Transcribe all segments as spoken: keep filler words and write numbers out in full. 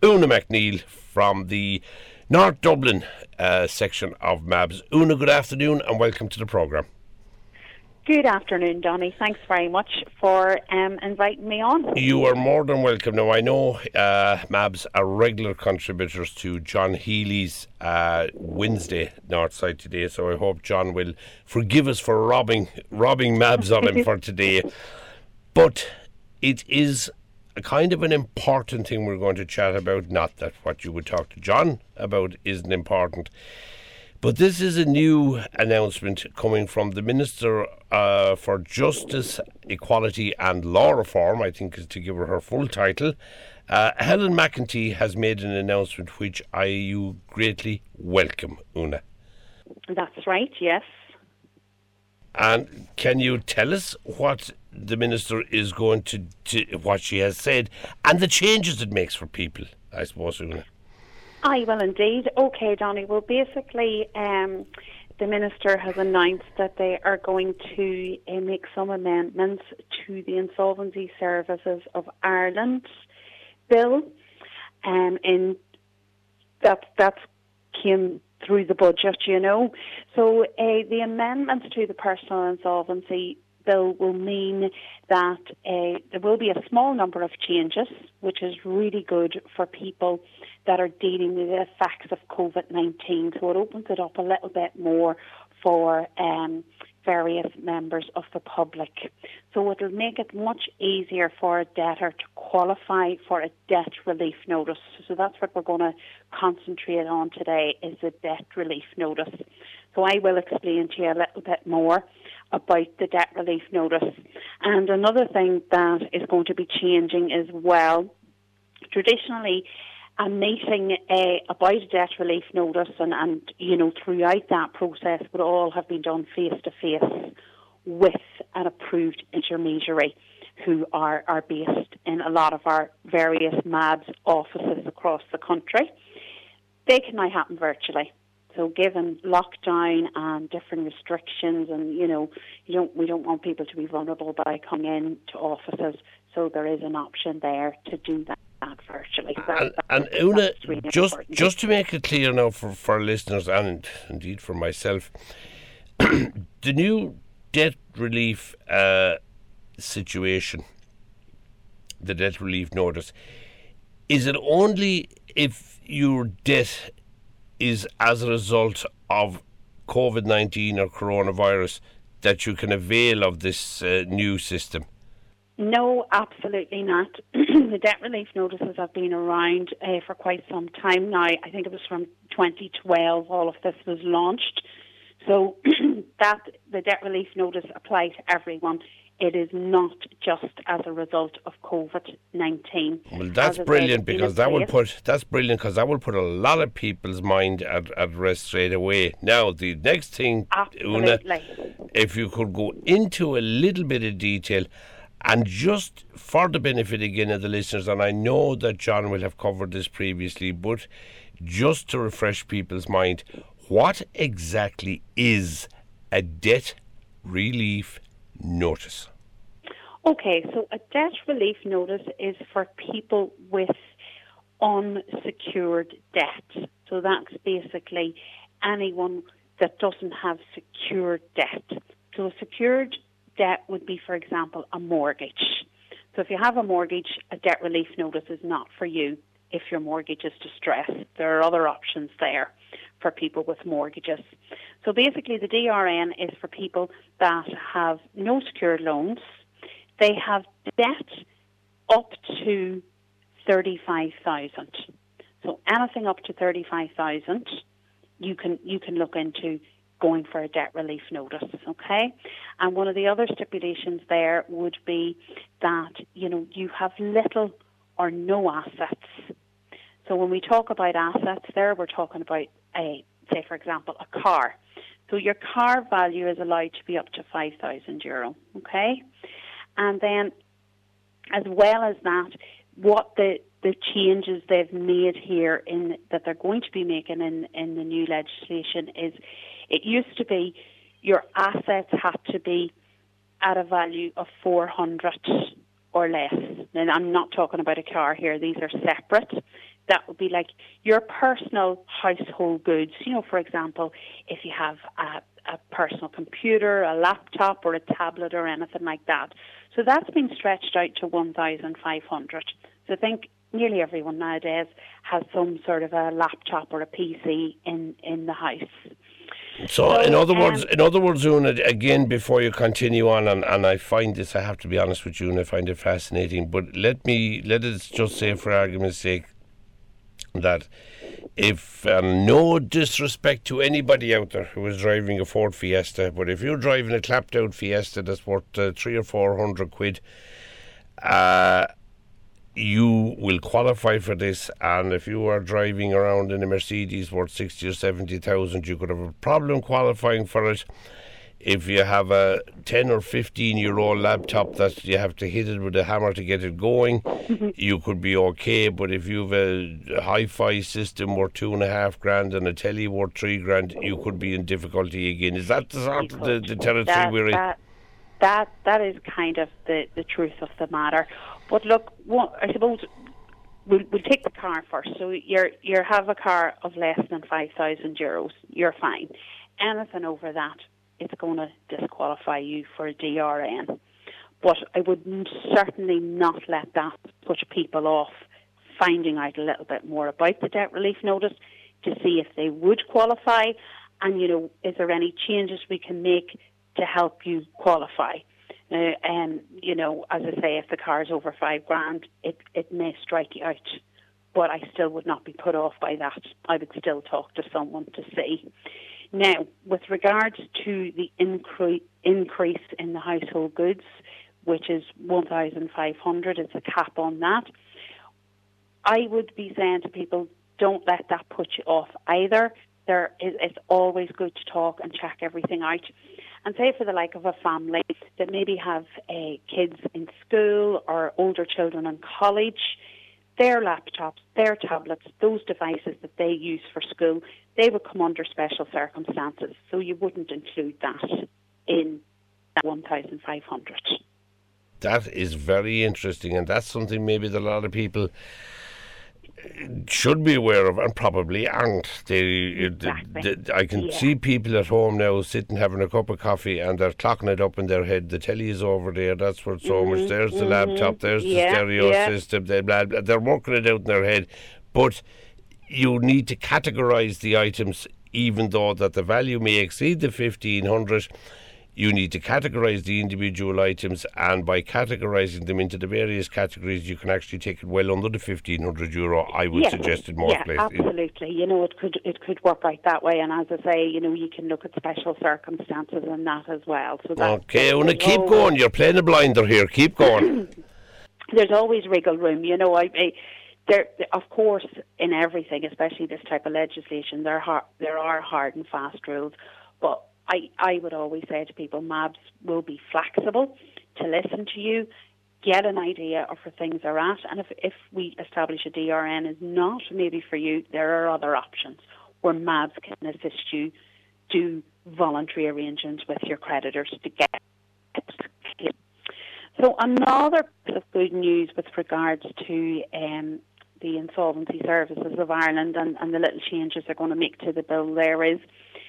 Una McNeil from the North Dublin uh, section of M A B S. Una, good afternoon and welcome to the programme. Good afternoon, Donny. Thanks very much for um, inviting me on. You are more than welcome. Now, I know uh, M A B S are regular contributors to John Healy's uh, Wednesday Northside Today, so I hope John will forgive us for robbing robbing M A B S of him for today. But it is a kind of an important thing we're going to chat about. Not that what you would talk to John about isn't important. But this is a new announcement coming from the Minister uh, for Justice, Equality and Law Reform, I think is to give her her full title. Uh, Helen McEntee has made an announcement which I you greatly welcome, Una. That's right, yes. And can you tell us what the Minister is going to, to what she has said, and the changes it makes for people, I suppose, Una? I will indeed. Okay, Donny. Well, basically, um, the Minister has announced that they are going to uh, make some amendments to the Insolvency Services of Ireland bill. Um, and that, that came through the budget, you know. So uh, the amendments to the Personal Insolvency bill will mean that uh, there will be a small number of changes, which is really good for people that are dealing with the effects of COVID nineteen. So it opens it up a little bit more for um, various members of the public. So it'll make it much easier for a debtor to qualify for a debt relief notice. So that's what we're going to concentrate on today, is the debt relief notice. So I will explain to you a little bit more about the debt relief notice. And another thing that is going to be changing as well, traditionally, a meeting uh, about a debt relief notice and, and, you know, throughout that process would all have been done face-to-face with an approved intermediary who are, are based in a lot of our various M A B S offices across the country. They can now happen virtually. So given lockdown and different restrictions and, you know, you don't we don't want people to be vulnerable by coming in to offices, so there is an option there to do that. Virtually. So and that, and Una, really just important. just to make it clear now for, for listeners and indeed for myself, the new debt relief uh, situation, the debt relief notice, is it only if your debt is as a result of COVID nineteen or coronavirus that you can avail of this uh, new system? No, absolutely not. The debt relief notices have been around uh, for quite some time now. I think it was from twenty twelve all of this was launched. So that the debt relief notice applies to everyone. It is not just as a result of COVID nineteen. Well, that's brilliant because that will put that's brilliant because that will put a lot of people's mind at, at rest straight away. Now, the next thing, Una, if you could go into a little bit of detail. And just for the benefit again of the listeners, and I know that John will have covered this previously, but just to refresh people's mind, what exactly is a debt relief notice? Okay, so a debt relief notice is for people with unsecured debt. So that's basically anyone that doesn't have secured debt. So a secured debt would be, for example, a mortgage. So if you have a mortgage, a debt relief notice is not for you if your mortgage is distressed. There are other options there for people with mortgages. So basically the D R N is for people that have no secured loans. They have debt up to thirty-five thousand. So anything up to thirty-five thousand, you can you can look into going for a debt relief notice, okay? And one of the other stipulations there would be that, you know, you have little or no assets. So when we talk about assets there, we're talking about, a, say, for example, a car. So your car value is allowed to be up to five thousand euro, okay? And then, as well as that, what the the changes they've made here in that they're going to be making in, in the new legislation is, it used to be your assets had to be at a value of four hundred or less. And I'm not talking about a car here, these are separate. That be like your personal household goods. You know, for example, if you have a, a personal computer, a laptop or a tablet or anything like that. So that's been stretched out to one thousand five hundred. So I think nearly everyone nowadays has some sort of a laptop or a P C in, in the house. So, So, in other um, words, in other words, Una, again, before you continue on, and, and I find this, I have to be honest with you, and I find it fascinating. But let me let us just say, for argument's sake, that if um, no disrespect to anybody out there who is driving a Ford Fiesta, but if you're driving a clapped out Fiesta that's worth uh, three or four hundred quid, uh, you will qualify for this. And if you are driving around in a Mercedes worth sixty or seventy thousand, you could have a problem qualifying for it. If you have a ten or fifteen year old laptop that you have to hit it with a hammer to get it going, you could be okay. But if you have a hi-fi system worth two and a half grand and a telly worth three grand, you could be in difficulty again. Is that the sort of the, the territory that, we're in? That, that, that is kind of the, the truth of the matter. But look, what, I suppose we'll, we'll take the car first. So you you have a car of less than five thousand euros, you're fine. Anything over that, it's going to disqualify you for a D R N. But I would certainly not let that put people off finding out a little bit more about the debt relief notice to see if they would qualify, and, you know, is there any changes we can make to help you qualify. Uh, and, you know, as I say, if the car is over five grand, it, it may strike you out. But I still would not be put off by that. I would still talk to someone to see. Now, with regards to the incre- increase in the household goods, which is one thousand five hundred, it's a cap on that, I would be saying to people, don't let that put you off either. There is, it's always good to talk and check everything out. And say for the like of a family that maybe have uh, kids in school or older children in college, their laptops, their tablets, those devices that they use for school, they would come under special circumstances. So you wouldn't include that in that one thousand five hundred. That is very interesting, and that's something maybe that a lot of people should be aware of and probably aren't. They, exactly. they, they I can yeah. see people at home now sitting having a cup of coffee and they're clocking it up in their head. The telly is over there, that's worth so mm-hmm. much. There's the mm-hmm. laptop, there's yeah. the stereo yeah. system. They, blah, blah. They're working it out in their head. But you need to categorise the items, even though that the value may exceed the fifteen hundred. You need to categorise the individual items, and by categorising them into the various categories, you can actually take it well under the fifteen hundred euro. I would yes. suggest in most yeah, places. absolutely. You know, it could it could work out that way, and as I say, you know, you can look at special circumstances and that as well. So that, okay, Una, keep always, going. You're playing a blinder here. Keep going. There's always wriggle room. You know, I. I There, of course, in everything, especially this type of legislation, there are there are hard and fast rules. But I, I would always say to people, M A B S will be flexible to listen to you, get an idea of where things are at, and if if we establish a D R N is not maybe for you, there are other options where M A B S can assist you, do voluntary arrangements with your creditors to get it. So another bit of good news with regards to um, the Insolvency Services of Ireland and, and the little changes they're going to make to the bill there is,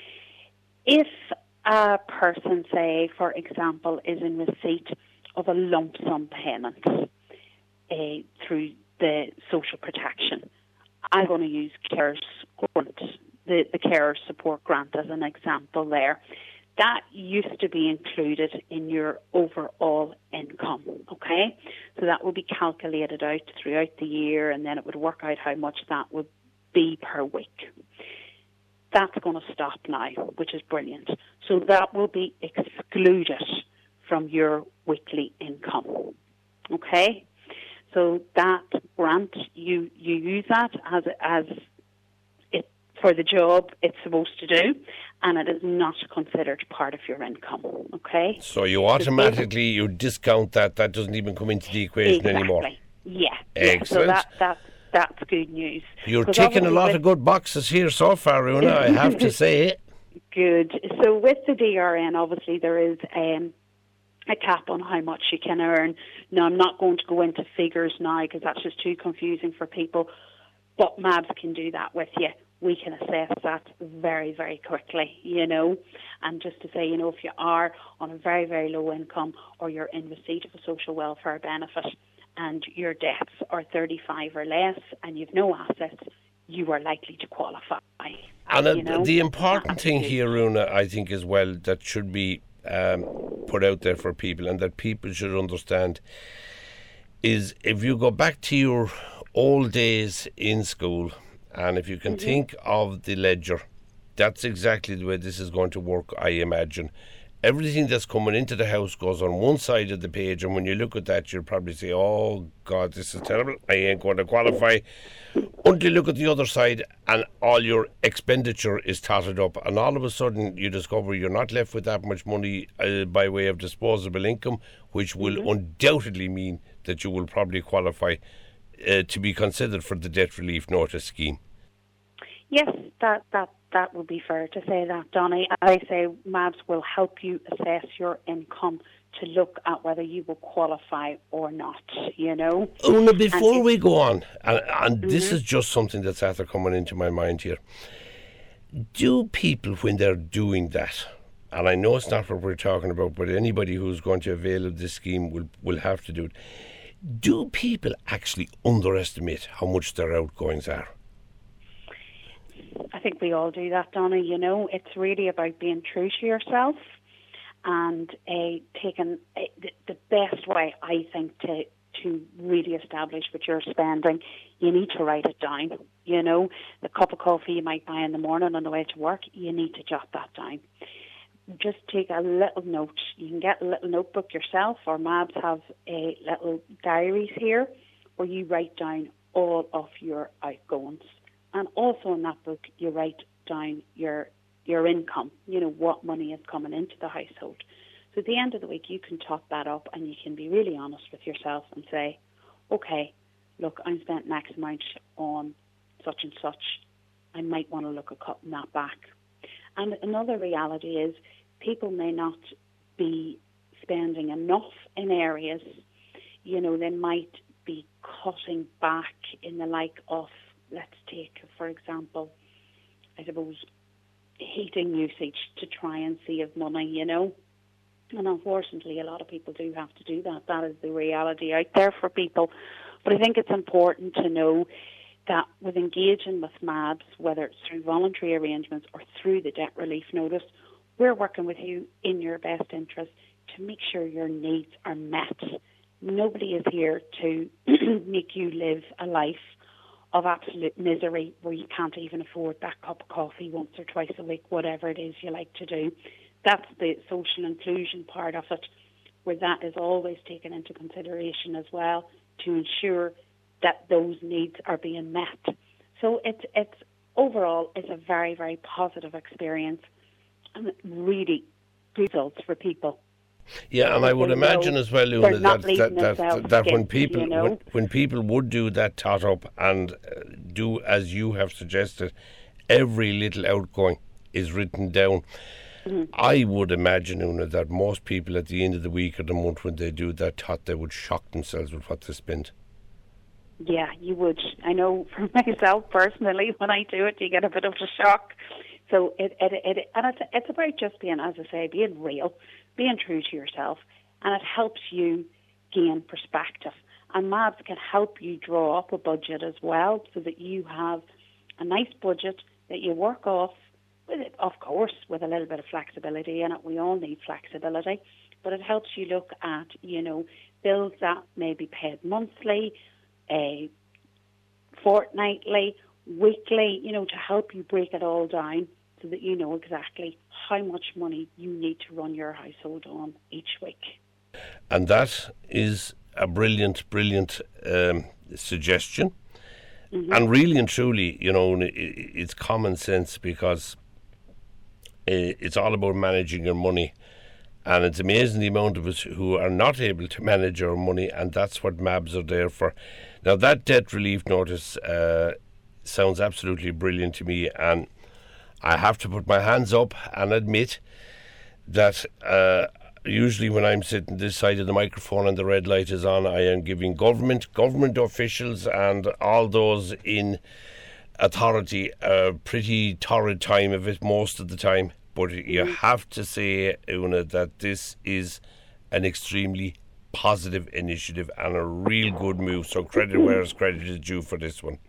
if a person, say, for example, is in receipt of a lump sum payment uh, through the social protection, I'm going to use carers grant, the, the carers support grant as an example there. That used to be included in your overall income, okay? So that would be calculated out throughout the year, and then it would work out how much that would be per week. That's going to stop now, which is brilliant. So that will be excluded from your weekly income, okay? So that grant, you, you use that as as it for the job it's supposed to do, and it is not considered part of your income, okay? So you automatically, you discount that, that doesn't even come into the equation exactly. anymore. Yeah. Excellent. Yeah. So that, that, that's good news. You're ticking a lot of good boxes here so far, Una, I have to say. Good. So with the D R N, obviously there is um, a cap on how much you can earn. Now, I'm not going to go into figures now because that's just too confusing for people. but MABS can do that with you. We can assess that very, very quickly, you know. And just to say, you know, if you are on a very, very low income or you're in receipt of a social welfare benefit and your debts are thirty-five or less and you've no assets, you are likely to qualify. And uh, you know? the important thing here, Una, I think as well, that should be um, put out there for people and that people should understand is if you go back to your old days in school, and if you can mm-hmm. think of the ledger, that's exactly the way this is going to work, I imagine. Everything that's coming into the house goes on one side of the page, and when you look at that, you'll probably say, oh, God, this is terrible. I ain't going to qualify. Until you look at the other side, and all your expenditure is totted up, and all of a sudden you discover you're not left with that much money uh, by way of disposable income, which will mm-hmm. undoubtedly mean that you will probably qualify Uh, to be considered for the debt relief notice scheme. Yes, that, that, that would be fair to say that, Donny. I say MABS will help you assess your income to look at whether you will qualify or not, you know. Una, before we go on, and, and mm-hmm. this is just something that's after coming into my mind here, do people, when they're doing that, and I know it's not what we're talking about, but anybody who's going to avail of this scheme will, will have to do it, do people actually underestimate how much their outgoings are? I think we all do that, Donna. You know, it's really about being true to yourself and uh, taking uh, the, the best way, I think, to to really establish what you're spending. You need to write it down. You know, the cup of coffee you might buy in the morning on the way to work, you need to jot that down. Just take a little note. You can get a little notebook yourself, or MABS have a little diaries here where you write down all of your outgoings. And also in that book, you write down your your income, you know, what money is coming into the household. So at the end of the week, you can top that up and you can be really honest with yourself and say, okay, look, I'm spent X amount on such and such. I might want to look at cutting that back. And another reality is people may not be spending enough in areas. You know, they might be cutting back in the like of, let's take, for example, I suppose, heating usage to try and save money, you know. And unfortunately, a lot of people do have to do that. That is the reality out there for people. But I think it's important to know that with engaging with MABS, whether it's through voluntary arrangements or through the debt relief notice, we're working with you in your best interest to make sure your needs are met. Nobody is here to make you live a life of absolute misery where you can't even afford that cup of coffee once or twice a week, whatever it is you like to do. That's the social inclusion part of it, where that is always taken into consideration as well to ensure that those needs are being met. So it's it's overall it's a very, very positive experience and really good results for people. Yeah, and I would imagine as well, Una, that that, that, that, that when people you know? when, when people would do that tot up and uh, do as you have suggested, every little outgoing is written down. Mm-hmm. I would imagine, Una, that most people at the end of the week or the month when they do that tot, they would shock themselves with what they spend. Yeah, you would. I know for myself personally, when I do it, you get a bit of a shock. So it, it, it and it's it's about just being, as I say, being real, being true to yourself, and it helps you gain perspective. And MABS can help you draw up a budget as well, so that you have a nice budget that you work off. With it, of course, with a little bit of flexibility in it. We all need flexibility, but it helps you look at, you know, bills that may be paid monthly, a fortnightly, weekly, you know, to help you break it all down so that you know exactly how much money you need to run your household on each week. And that is a brilliant, brilliant um, suggestion. Mm-hmm. And really and truly, you know, it's common sense, because it's all about managing your money. And it's amazing the amount of us who are not able to manage our money, and that's what MABS are there for. Now, that debt relief notice uh, sounds absolutely brilliant to me, and I have to put my hands up and admit that uh, usually when I'm sitting this side of the microphone and the red light is on, I am giving government, government officials and all those in authority a pretty torrid time of it most of the time. But you have to say, Una, that this is an extremely positive initiative and a real good move. So credit where credit is due for this one.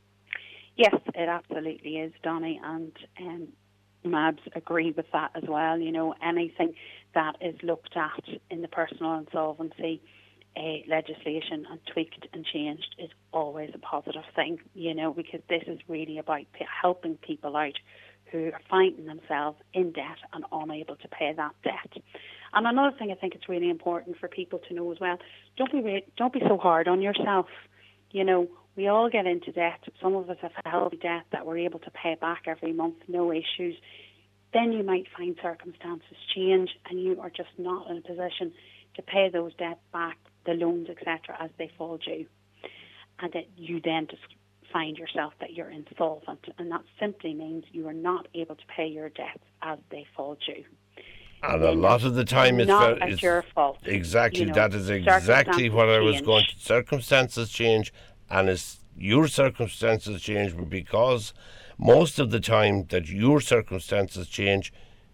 Yes, it absolutely is, Donny, and um, MABS agree with that as well. You know, anything that is looked at in the personal insolvency uh, legislation and tweaked and changed is always a positive thing, you know, because this is really about p- helping people out who are finding themselves in debt and unable to pay that debt. And another thing I think it's really important for people to know as well, don't be re- don't be so hard on yourself. You know, we all get into debt. Some of us have a healthy debt that we're able to pay back every month, no issues. Then you might find circumstances change and you are just not in a position to pay those debts back, the loans, et cetera, as they fall due. And that you then just find yourself that you're insolvent, and that simply means you are not able to pay your debts as they fall due. And a lot of the time it's not very, it's your fault. Exactly, you know, that is exactly what I was change. going to. Circumstances change, and it's your circumstances change because most of the time that your circumstances change,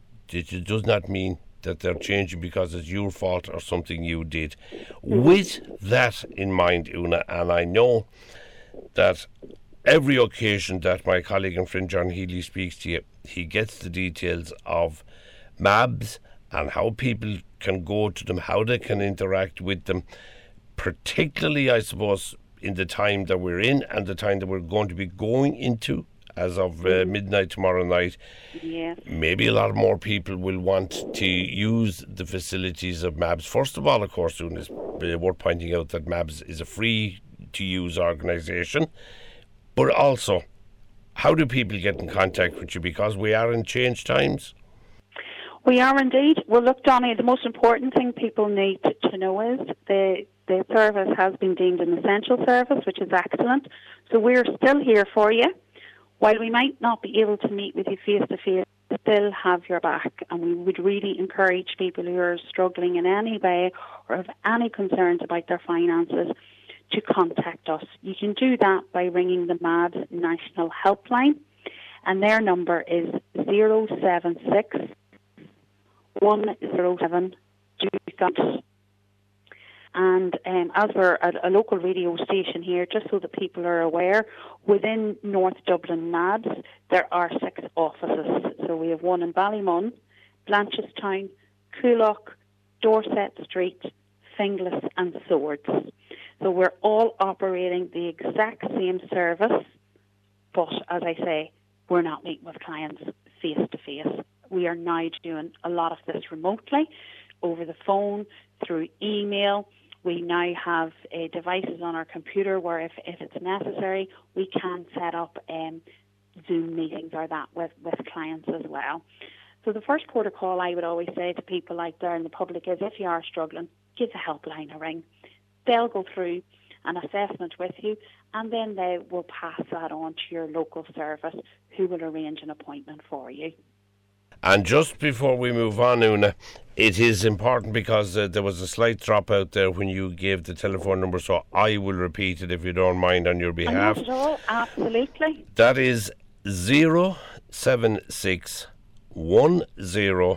it does not mean that they're changing because it's your fault or something you did. Mm-hmm. With that in mind, Una, and I know that every occasion that my colleague and friend John Healy speaks to you, he gets the details of MABS and how people can go to them, how they can interact with them, particularly, I suppose, in the time that we're in and the time that we're going to be going into as of uh, midnight tomorrow night. Yes. Maybe a lot more people will want to use the facilities of MABS. First of all, of course, soon it's worth pointing out that MABS is a free-to-use organisation. But also, how do people get in contact with you? Because we are in change times. We are indeed. Well, look, Donny, the most important thing people need to know is the the service has been deemed an essential service, which is excellent. So we're still here for you. While we might not be able to meet with you face-to-face, we still have your back. And we would really encourage people who are struggling in any way or have any concerns about their finances to contact us. You can do that by ringing the MABS National Helpline, and their number is zero seven six one zero seven two three. And um, as we're a, a local radio station here, just so that people are aware, within North Dublin MABS, there are six offices. So we have one in Ballymun, Blanchestown, Coolock, Dorset Street, Finglas and Swords. So we're all operating the exact same service, but as I say, we're not meeting with clients face-to-face. We are now doing a lot of this remotely, over the phone, through email. We now have uh, devices on our computer where if, if it's necessary, we can set up um, Zoom meetings or that with, with clients as well. So the first port of call I would always say to people out there in the public is if you are struggling, give the helpline a ring. They'll go through an assessment with you and then they will pass that on to your local service who will arrange an appointment for you. And just before we move on, Una, it is important because uh, there was a slight drop out there when you gave the telephone number, so I will repeat it if you don't mind on your behalf. Not at all, absolutely. That is zero seven six one zero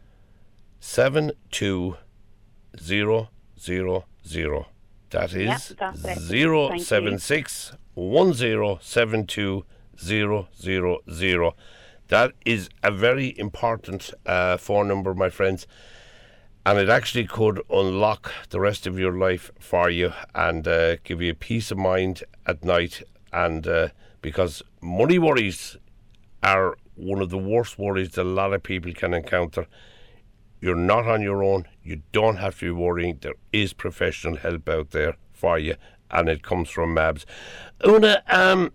seven two zero zero zero. That is yep, zero seven six one zero seven two zero zero zero. That is a very important uh, phone number, my friends, and it actually could unlock the rest of your life for you and uh, give you peace of mind at night. And uh, because money worries are one of the worst worries that a lot of people can encounter. You're not on your own. You don't have to be worrying. There is professional help out there for you, and it comes from MABS. Una, um,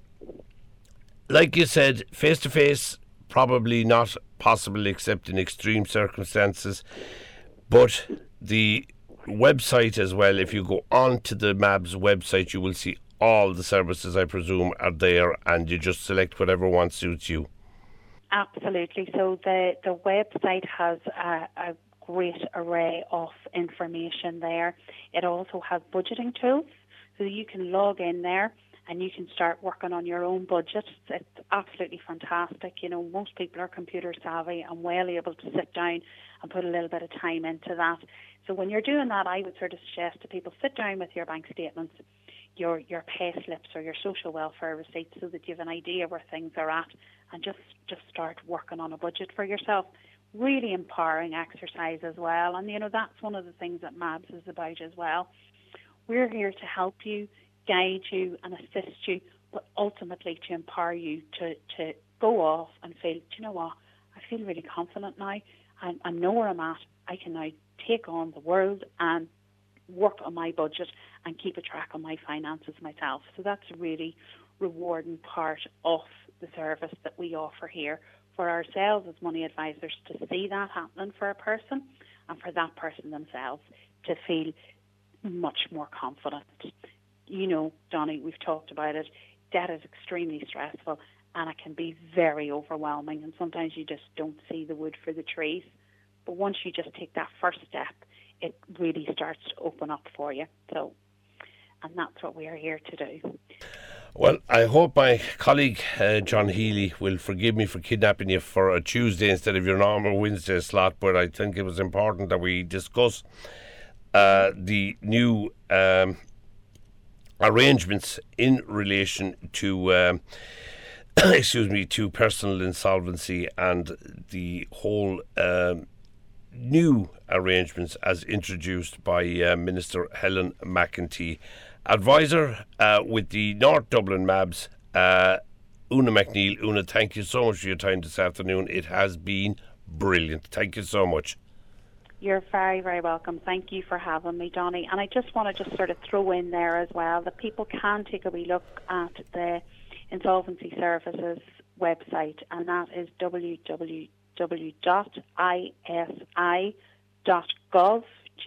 like you said, face-to-face, probably not possible except in extreme circumstances, but the website as well, if you go on to the MABS website, you will see all the services, I presume, are there, and you just select whatever one suits you. Absolutely. So the, the website has a, a great array of information there. It also has budgeting tools, so you can log in there and you can start working on your own budget. It's absolutely fantastic. You know, most people are computer savvy and well able to sit down and put a little bit of time into that. So when you're doing that, I would sort of suggest to people, sit down with your bank statements, your your pay slips or your social welfare receipts, so that you have an idea where things are at, and just, just start working on a budget for yourself. Really empowering exercise as well. And, you know, that's one of the things that M A B S is about as well. We're here to help you, guide you and assist you, but ultimately to empower you to, to go off and feel, do you know what, I feel really confident now. I, I know where I'm at. I can now take on the world and work on my budget and keep a track on my finances myself. So that's a really rewarding part of the service that we offer here for ourselves as money advisors, to see that happening for a person and for that person themselves to feel much more confident. You know, Donnie, we've talked about it. Debt is extremely stressful and it can be very overwhelming, and sometimes you just don't see the wood for the trees. But once you just take that first step, it really starts to open up for you. So, and that's what we are here to do. Well, I hope my colleague uh, John Healy will forgive me for kidnapping you for a Tuesday instead of your normal Wednesday slot, but I think it was important that we discuss uh, the new um, arrangements in relation to um, excuse me to personal insolvency and the whole um, new arrangements as introduced by uh, Minister Helen McEntee. Advisor uh, with the North Dublin M A B S, uh, Una McNeil. Una, thank you so much for your time this afternoon. It has been brilliant. Thank you so much. You're very, very welcome. Thank you for having me, Donnie. And I just want to just sort of throw in there as well that people can take a wee look at the Insolvency Services website, and that is w w w dot i s i dot gov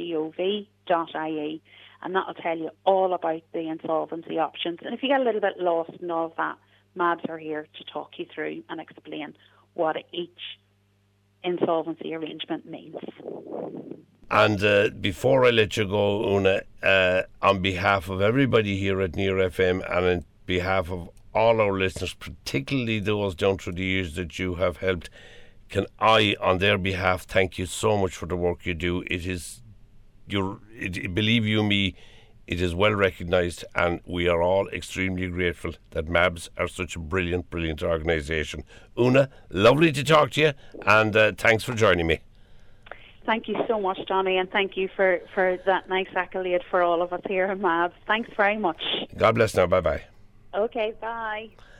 dot i e, and that will tell you all about the insolvency options. And if you get a little bit lost in all of that, M A B S are here to talk you through and explain what each insolvency arrangement means. And uh, before I let you go, Una, uh, on behalf of everybody here at Near F M and on behalf of all our listeners, particularly those down through the years that you have helped, can I, on their behalf, thank you so much for the work you do. It is, you're, it, believe you me, it is well recognised, and we are all extremely grateful that M A B S are such a brilliant, brilliant organisation. Una, lovely to talk to you, and uh, thanks for joining me. Thank you so much, Johnny, and thank you for, for that nice accolade for all of us here at M A B S. Thanks very much. God bless now. Bye-bye. Okay, bye.